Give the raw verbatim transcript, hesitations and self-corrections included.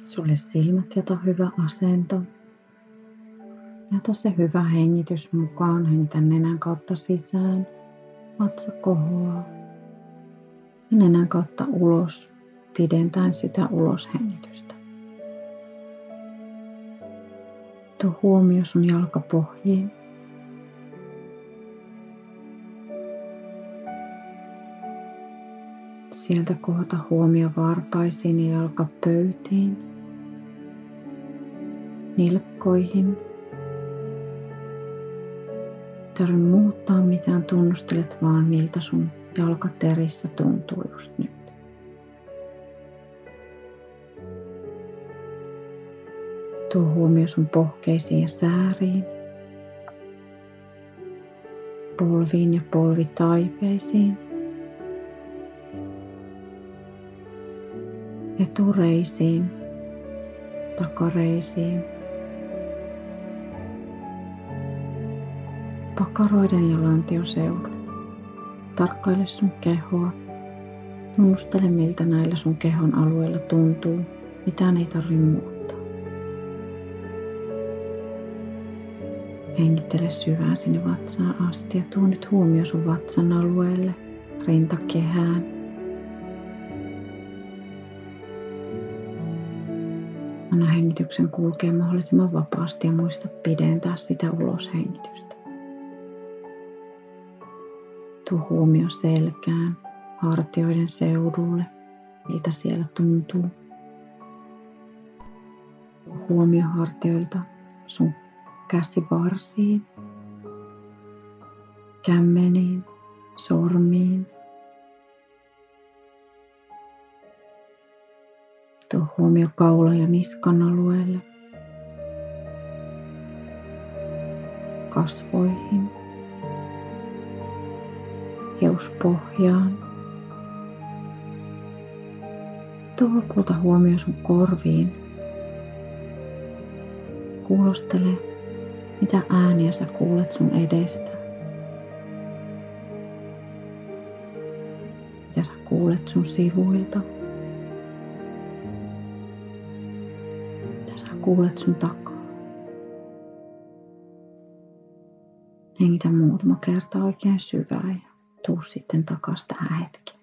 Sulle silmät ja ota hyvä asento. Ja ota se hyvä hengitys mukaan. Hengitä nenän kautta sisään. Vatsa kohoaa. Ja nenän kautta ulos, pidentäen sitä uloshengitystä. Tuo huomio sun jalkapohjiin. Sieltä kohota huomio varpaisiin ja jalkapöytiin, nilkkoihin. Ei tarvitse muuttaa mitään, tunnustelet vaan miltä sun jalkaterissä tuntuu just nyt. Tuo huomio sun pohkeisiin ja sääriin, polviin ja polvitaipeisiin, etureisiin, takareisiin, pakaroiden ja lantioseudulle. Tarkkaile sun kehoa. Tunnustele miltä näillä sun kehon alueilla tuntuu. Mitään ei tarvitse muuttaa. Hengittele syvään sinne vatsaan asti ja tuo nyt huomio sun vatsan alueelle, rintakehään. Anna hengityksen kulkea mahdollisimman vapaasti ja muista pidentää sitä uloshengitystä. Tuo huomio selkään, hartioiden seudulle, miltä siellä tuntuu. Huomio hartioilta sun käsivarsiin, kämmeniin, sormiin. Tuo huomio kaula- ja niskan alueelle, kasvoihin, hiuspohjaan. Tuo lopulta huomio sun korviin. Kuulostele, mitä ääniä sä kuulet sun edestä. Mitä sä kuulet sun sivuilta. Mitä sä kuulet sun takaa. Hengitä muutama kerta oikein syvään ja tuu sitten takas tähän hetkeen.